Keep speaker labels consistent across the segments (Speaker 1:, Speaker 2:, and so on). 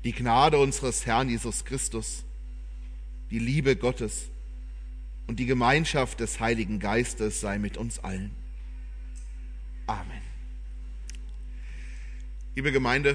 Speaker 1: die Gnade unseres Herrn Jesus Christus, die Liebe Gottes und die Gemeinschaft des Heiligen Geistes sei mit uns allen. Amen. Liebe Gemeinde,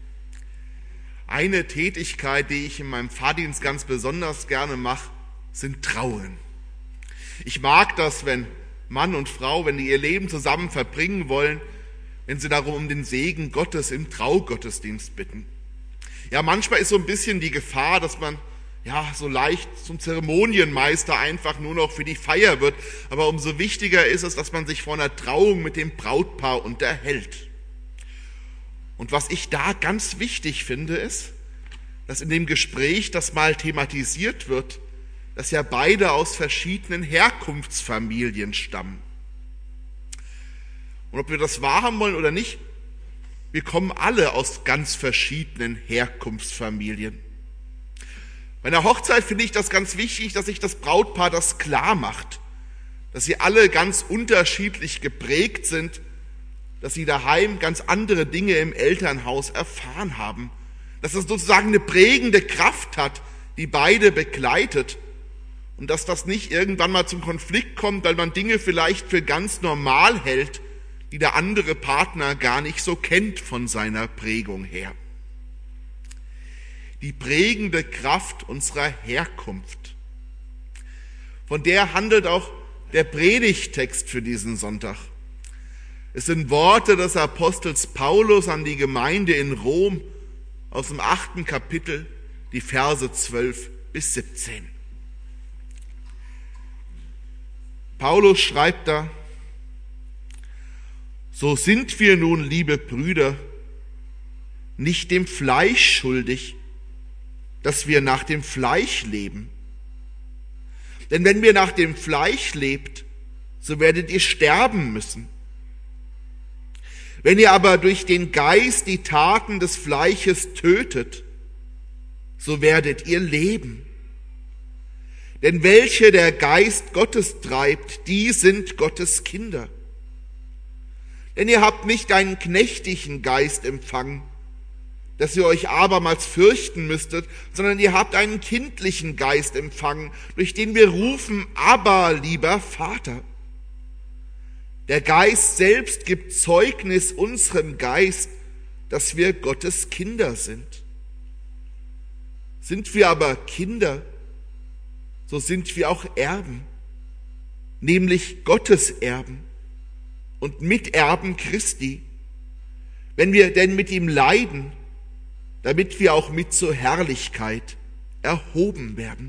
Speaker 1: eine Tätigkeit, die ich in meinem Pfarrdienst ganz besonders gerne mache, sind Trauungen. Ich mag das, wenn Mann und Frau, wenn die ihr Leben zusammen verbringen wollen, wenn sie darum um den Segen Gottes im Traugottesdienst bitten. Ja, manchmal ist so ein bisschen die Gefahr, dass man so leicht zum Zeremonienmeister einfach nur noch für die Feier wird. Aber umso wichtiger ist es, dass man sich vor einer Trauung mit dem Brautpaar unterhält. Und was ich da ganz wichtig finde, ist, dass in dem Gespräch das mal thematisiert wird, dass ja beide aus verschiedenen Herkunftsfamilien stammen. Und ob wir das wahrhaben wollen oder nicht, wir kommen alle aus ganz verschiedenen Herkunftsfamilien. Bei einer Hochzeit finde ich das ganz wichtig, dass sich das Brautpaar das klar macht, dass sie alle ganz unterschiedlich geprägt sind, dass sie daheim ganz andere Dinge im Elternhaus erfahren haben, dass es sozusagen eine prägende Kraft hat, die beide begleitet und dass das nicht irgendwann mal zum Konflikt kommt, weil man Dinge vielleicht für ganz normal hält, die der andere Partner gar nicht so kennt von seiner Prägung her. Die prägende Kraft unserer Herkunft. Von der handelt auch der Predigttext für diesen Sonntag. Es sind Worte des Apostels Paulus an die Gemeinde in Rom aus dem 8. Kapitel, die Verse 12 bis 17. Paulus schreibt da: So sind wir nun, liebe Brüder, nicht dem Fleisch schuldig, dass wir nach dem Fleisch leben. Denn wenn ihr nach dem Fleisch lebt, so werdet ihr sterben müssen. Wenn ihr aber durch den Geist die Taten des Fleisches tötet, so werdet ihr leben. Denn welche der Geist Gottes treibt, die sind Gottes Kinder. Denn ihr habt nicht einen knechtigen Geist empfangen, dass ihr euch abermals fürchten müsstet, sondern ihr habt einen kindlichen Geist empfangen, durch den wir rufen: Abba, lieber Vater. Der Geist selbst gibt Zeugnis unserem Geist, dass wir Gottes Kinder sind. Sind wir aber Kinder, so sind wir auch Erben, nämlich Gottes Erben und Miterben Christi, wenn wir denn mit ihm leiden, damit wir auch mit zur Herrlichkeit erhoben werden.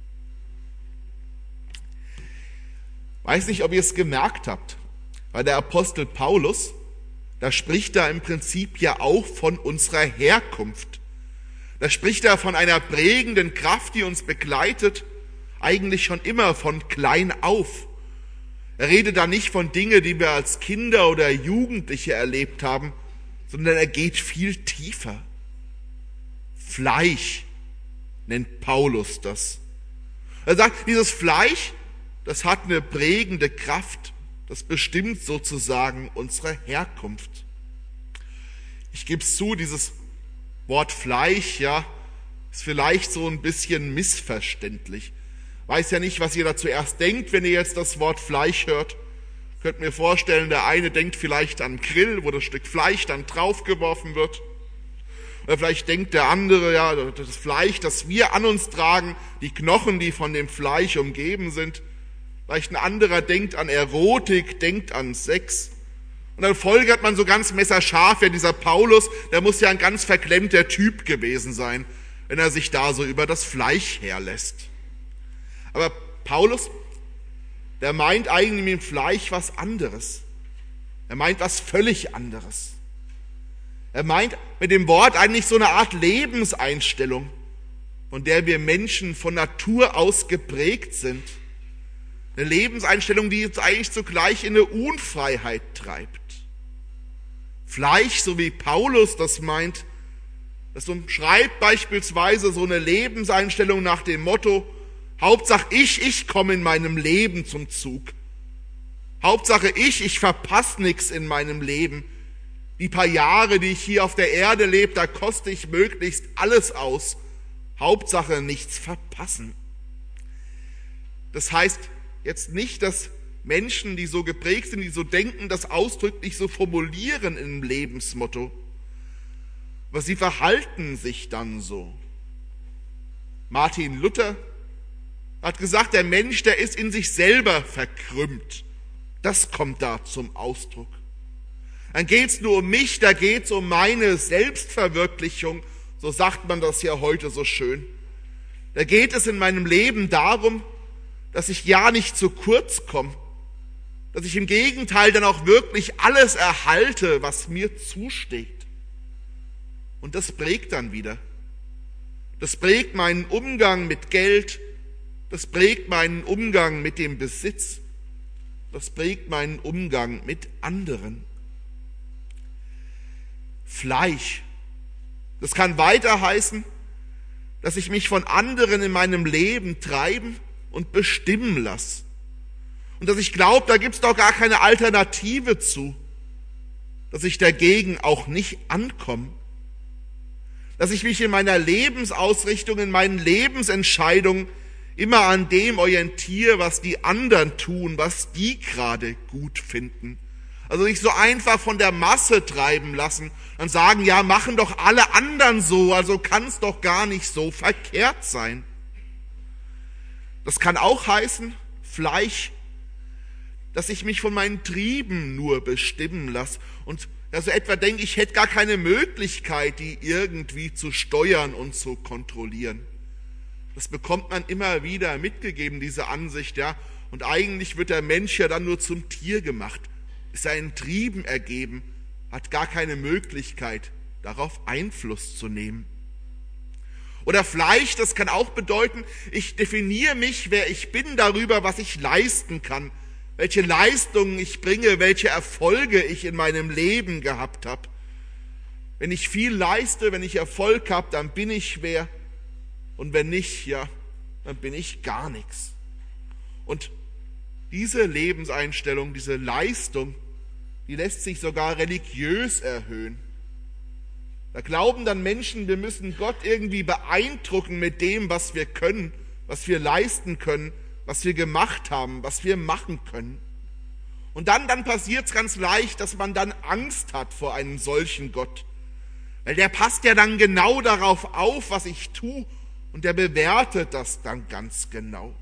Speaker 1: Weiß nicht, ob ihr es gemerkt habt, weil der Apostel Paulus, da spricht er im Prinzip ja auch von unserer Herkunft. Da spricht er von einer prägenden Kraft, die uns begleitet, eigentlich schon immer von klein auf. Er redet da nicht von Dingen, die wir als Kinder oder Jugendliche erlebt haben, sondern er geht viel tiefer. Fleisch nennt Paulus das. Er sagt, dieses Fleisch, das hat eine prägende Kraft, das bestimmt sozusagen unsere Herkunft. Ich gebe es zu, dieses Wort Fleisch, ist vielleicht so ein bisschen missverständlich. Weiß ja nicht, was ihr da zuerst denkt, wenn ihr jetzt das Wort Fleisch hört. Könnt mir vorstellen, der eine denkt vielleicht an Grill, wo das Stück Fleisch dann draufgeworfen wird. Oder vielleicht denkt der andere, das Fleisch, das wir an uns tragen, die Knochen, die von dem Fleisch umgeben sind. Vielleicht ein anderer denkt an Erotik, denkt an Sex. Und dann folgert man so ganz messerscharf, dieser Paulus, der muss ja ein ganz verklemmter Typ gewesen sein, wenn er sich da so über das Fleisch herlässt. Aber Paulus, der meint eigentlich mit dem Fleisch was anderes. Er meint was völlig anderes. Er meint mit dem Wort eigentlich so eine Art Lebenseinstellung, von der wir Menschen von Natur aus geprägt sind. Eine Lebenseinstellung, die uns eigentlich zugleich in eine Unfreiheit treibt. Fleisch, so wie Paulus das meint, das umschreibt beispielsweise so eine Lebenseinstellung nach dem Motto: Hauptsache ich komme in meinem Leben zum Zug. Hauptsache ich verpasse nichts in meinem Leben. Die paar Jahre, die ich hier auf der Erde lebe, da koste ich möglichst alles aus. Hauptsache nichts verpassen. Das heißt jetzt nicht, dass Menschen, die so geprägt sind, die so denken, das ausdrücklich so formulieren im Lebensmotto. Aber sie verhalten sich dann so. Martin Luther hat gesagt, der Mensch, der ist in sich selber verkrümmt. Das kommt da zum Ausdruck. Dann geht's nur um mich, da geht's um meine Selbstverwirklichung, so sagt man das ja heute so schön. Da geht es in meinem Leben darum, dass ich ja nicht zu kurz komme, dass ich im Gegenteil dann auch wirklich alles erhalte, was mir zusteht. Und das prägt dann wieder. Das prägt meinen Umgang mit Geld, das prägt meinen Umgang mit dem Besitz, das prägt meinen Umgang mit anderen. Fleisch, das kann weiter heißen, dass ich mich von anderen in meinem Leben treiben und bestimmen lasse. Und dass ich glaube, da gibt's doch gar keine Alternative zu, dass ich dagegen auch nicht ankomme. Dass ich mich in meiner Lebensausrichtung, in meinen Lebensentscheidungen immer an dem orientiere, was die anderen tun, was die gerade gut finden. Also nicht so einfach von der Masse treiben lassen und sagen, ja, machen doch alle anderen so, also kann es doch gar nicht so verkehrt sein. Das kann auch heißen, Fleisch, dass ich mich von meinen Trieben nur bestimmen lasse und also etwa denke, ich hätte gar keine Möglichkeit, die irgendwie zu steuern und zu kontrollieren. Das bekommt man immer wieder mitgegeben, diese Ansicht, ja. Und eigentlich wird der Mensch ja dann nur zum Tier gemacht, ist seinen Trieben ergeben, hat gar keine Möglichkeit, darauf Einfluss zu nehmen. Oder Fleisch, das kann auch bedeuten, ich definiere mich, wer ich bin, darüber, was ich leisten kann, welche Leistungen ich bringe, welche Erfolge ich in meinem Leben gehabt habe. Wenn ich viel leiste, wenn ich Erfolg habe, dann bin ich wer. Und wenn nicht, ja, dann bin ich gar nichts. Und diese Lebenseinstellung, diese Leistung, die lässt sich sogar religiös erhöhen. Da glauben dann Menschen, wir müssen Gott irgendwie beeindrucken mit dem, was wir können, was wir leisten können, was wir gemacht haben, was wir machen können. Und dann passiert es ganz leicht, dass man dann Angst hat vor einem solchen Gott. Weil der passt ja dann genau darauf auf, was ich tue, und der bewertet das dann ganz genau.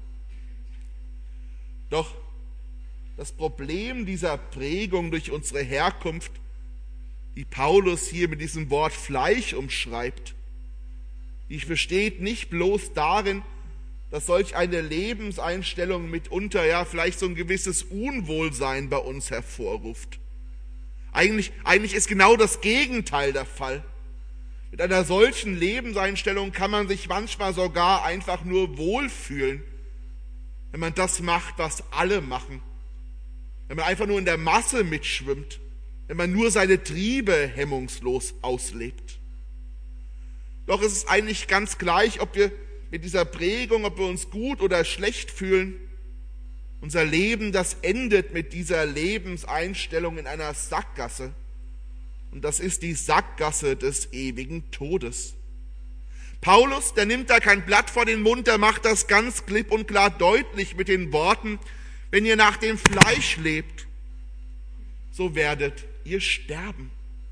Speaker 1: Doch das Problem dieser Prägung durch unsere Herkunft, die Paulus hier mit diesem Wort Fleisch umschreibt, die besteht nicht bloß darin, dass solch eine Lebenseinstellung mitunter ja vielleicht so ein gewisses Unwohlsein bei uns hervorruft. Eigentlich ist genau das Gegenteil der Fall. Mit einer solchen Lebenseinstellung kann man sich manchmal sogar einfach nur wohlfühlen, wenn man das macht, was alle machen. Wenn man einfach nur in der Masse mitschwimmt, wenn man nur seine Triebe hemmungslos auslebt. Doch es ist eigentlich ganz gleich, ob wir mit dieser Prägung, ob wir uns gut oder schlecht fühlen. Unser Leben, das endet mit dieser Lebenseinstellung in einer Sackgasse. Und das ist die Sackgasse des ewigen Todes. Paulus, der nimmt da kein Blatt vor den Mund, der macht das ganz klipp und klar deutlich mit den Worten, wenn ihr nach dem Fleisch lebt, so werdet ihr sterben.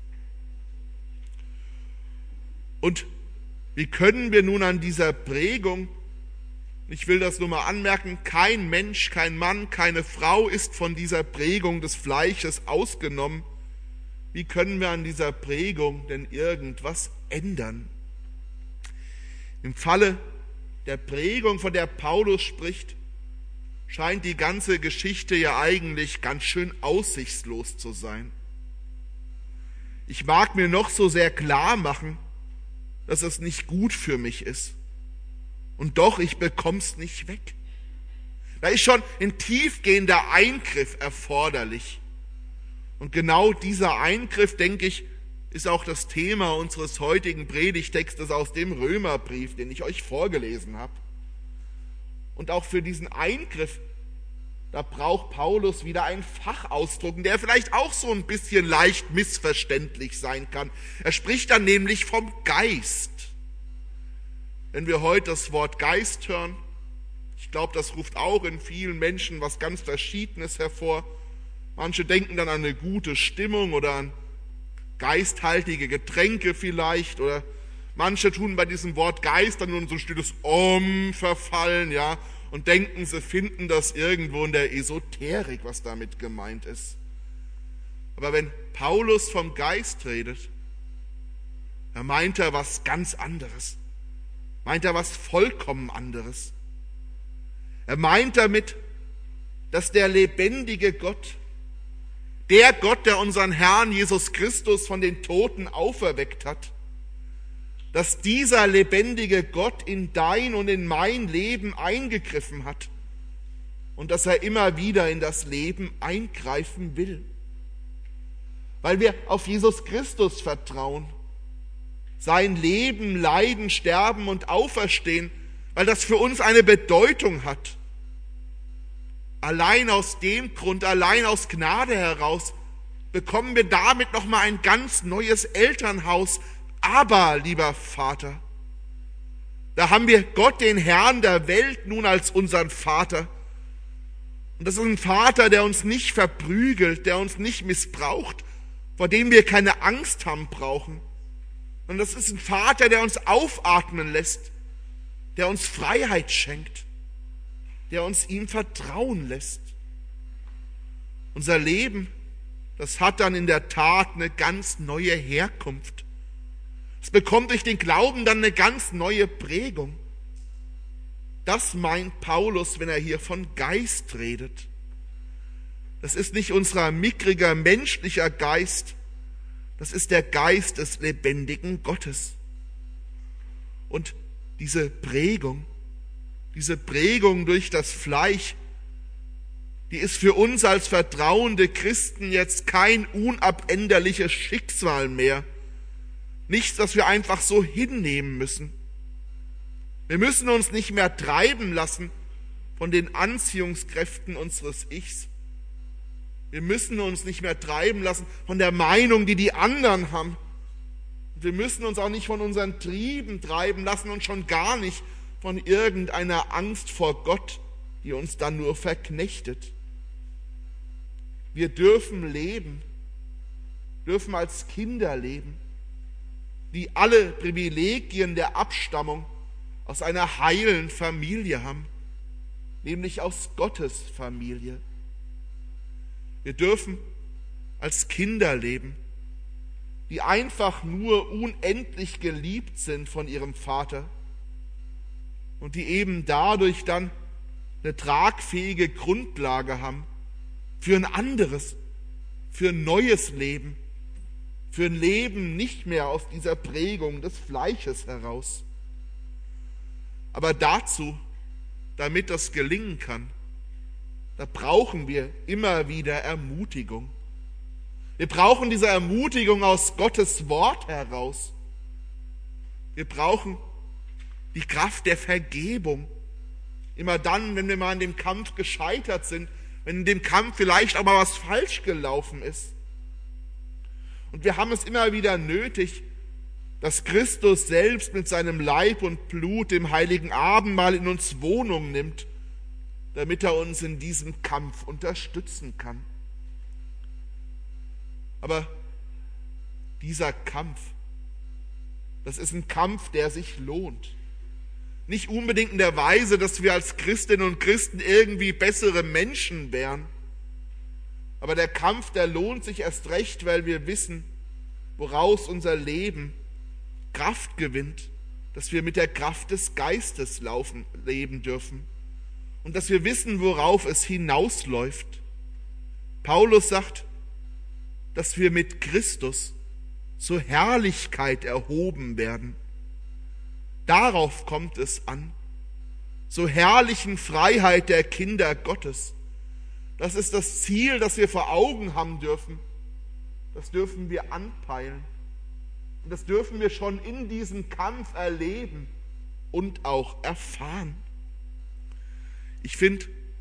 Speaker 1: Und wie können wir nun an dieser Prägung, ich will das nur mal anmerken, kein Mensch, kein Mann, keine Frau ist von dieser Prägung des Fleisches ausgenommen. Wie können wir an dieser Prägung denn irgendwas ändern? Im Falle der Prägung, von der Paulus spricht, scheint die ganze Geschichte ja eigentlich ganz schön aussichtslos zu sein. Ich mag mir noch so sehr klar machen, dass es nicht gut für mich ist. Und doch, ich bekomm's nicht weg. Da ist schon ein tiefgehender Eingriff erforderlich. Und genau dieser Eingriff, denke ich, ist auch das Thema unseres heutigen Predigtextes aus dem Römerbrief, den ich euch vorgelesen habe. Und auch für diesen Eingriff, da braucht Paulus wieder einen Fachausdruck, der vielleicht auch so ein bisschen leicht missverständlich sein kann. Er spricht dann nämlich vom Geist. Wenn wir heute das Wort Geist hören, ich glaube, das ruft auch in vielen Menschen was ganz Verschiedenes hervor. Manche denken dann an eine gute Stimmung oder an geisthaltige Getränke vielleicht, oder manche tun bei diesem Wort Geist dann nur in so ein stilles Om verfallen, ja, und denken, sie finden das irgendwo in der Esoterik, was damit gemeint ist. Aber wenn Paulus vom Geist redet, dann meint er was ganz anderes. Meint er was vollkommen anderes. Er meint damit, dass der lebendige Gott, der Gott, der unseren Herrn Jesus Christus von den Toten auferweckt hat, dass dieser lebendige Gott in dein und in mein Leben eingegriffen hat und dass er immer wieder in das Leben eingreifen will. Weil wir auf Jesus Christus vertrauen, sein Leben, Leiden, Sterben und Auferstehen, weil das für uns eine Bedeutung hat. Allein aus dem Grund, allein aus Gnade heraus, bekommen wir damit nochmal ein ganz neues Elternhaus. Aber, lieber Vater, da haben wir Gott, den Herrn der Welt, nun als unseren Vater. Und das ist ein Vater, der uns nicht verprügelt, der uns nicht missbraucht, vor dem wir keine Angst haben brauchen. Und das ist ein Vater, der uns aufatmen lässt, der uns Freiheit schenkt, der uns ihm vertrauen lässt. Unser Leben, das hat dann in der Tat eine ganz neue Herkunft. Es bekommt durch den Glauben dann eine ganz neue Prägung. Das meint Paulus, wenn er hier von Geist redet. Das ist nicht unser mickriger menschlicher Geist, das ist der Geist des lebendigen Gottes. Und diese Prägung durch das Fleisch, die ist für uns als vertrauende Christen jetzt kein unabänderliches Schicksal mehr. Nichts, das wir einfach so hinnehmen müssen. Wir müssen uns nicht mehr treiben lassen von den Anziehungskräften unseres Ichs. Wir müssen uns nicht mehr treiben lassen von der Meinung, die die anderen haben. Wir müssen uns auch nicht von unseren Trieben treiben lassen und schon gar nicht von irgendeiner Angst vor Gott, die uns dann nur verknechtet. Wir dürfen leben, dürfen als Kinder leben, die alle Privilegien der Abstammung aus einer heilen Familie haben, nämlich aus Gottes Familie. Wir dürfen als Kinder leben, die einfach nur unendlich geliebt sind von ihrem Vater und die eben dadurch dann eine tragfähige Grundlage haben für ein anderes, für ein neues Leben, für ein Leben nicht mehr aus dieser Prägung des Fleisches heraus. Aber dazu, damit das gelingen kann, da brauchen wir immer wieder Ermutigung. Wir brauchen diese Ermutigung aus Gottes Wort heraus. Wir brauchen die Kraft der Vergebung. Immer dann, wenn wir mal in dem Kampf gescheitert sind, wenn in dem Kampf vielleicht auch mal was falsch gelaufen ist. Und wir haben es immer wieder nötig, dass Christus selbst mit seinem Leib und Blut, dem heiligen Abendmahl, in uns Wohnung nimmt, damit er uns in diesem Kampf unterstützen kann. Aber dieser Kampf, das ist ein Kampf, der sich lohnt. Nicht unbedingt in der Weise, dass wir als Christinnen und Christen irgendwie bessere Menschen wären. Aber der Kampf, der lohnt sich erst recht, weil wir wissen, woraus unser Leben Kraft gewinnt, dass wir mit der Kraft des Geistes leben dürfen und dass wir wissen, worauf es hinausläuft. Paulus sagt, dass wir mit Christus zur Herrlichkeit erhoben werden. Darauf kommt es an, zur herrlichen Freiheit der Kinder Gottes. Das ist das Ziel, das wir vor Augen haben dürfen. Das dürfen wir anpeilen. Und das dürfen wir schon in diesem Kampf erleben und auch erfahren. Ich finde,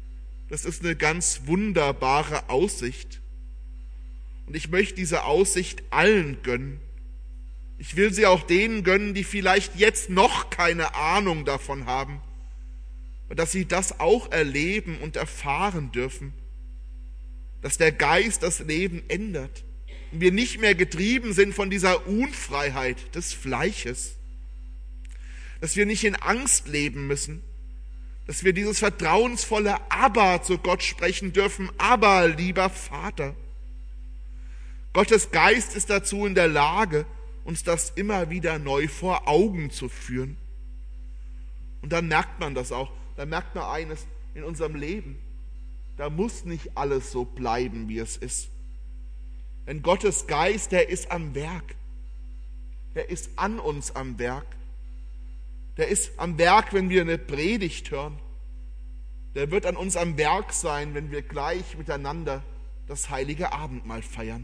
Speaker 1: das ist eine ganz wunderbare Aussicht. Und ich möchte diese Aussicht allen gönnen. Ich will sie auch denen gönnen, die vielleicht jetzt noch keine Ahnung davon haben, dass sie das auch erleben und erfahren dürfen, dass der Geist das Leben ändert und wir nicht mehr getrieben sind von dieser Unfreiheit des Fleisches, dass wir nicht in Angst leben müssen, dass wir dieses vertrauensvolle Abba zu Gott sprechen dürfen, Abba, lieber Vater. Gottes Geist ist dazu in der Lage, uns das immer wieder neu vor Augen zu führen. Und dann merkt man das auch. Da merkt man eines in unserem Leben. Da muss nicht alles so bleiben, wie es ist. Denn Gottes Geist, der ist am Werk. Der ist an uns am Werk. Der ist am Werk, wenn wir eine Predigt hören. Der wird an uns am Werk sein, wenn wir gleich miteinander das heilige Abendmahl feiern.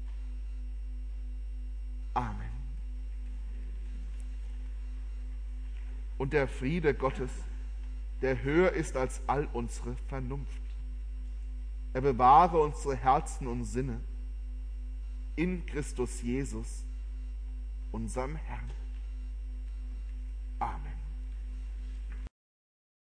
Speaker 1: Amen. Und der Friede Gottes, der höher ist als all unsere Vernunft, er bewahre unsere Herzen und Sinne in Christus Jesus, unserem Herrn.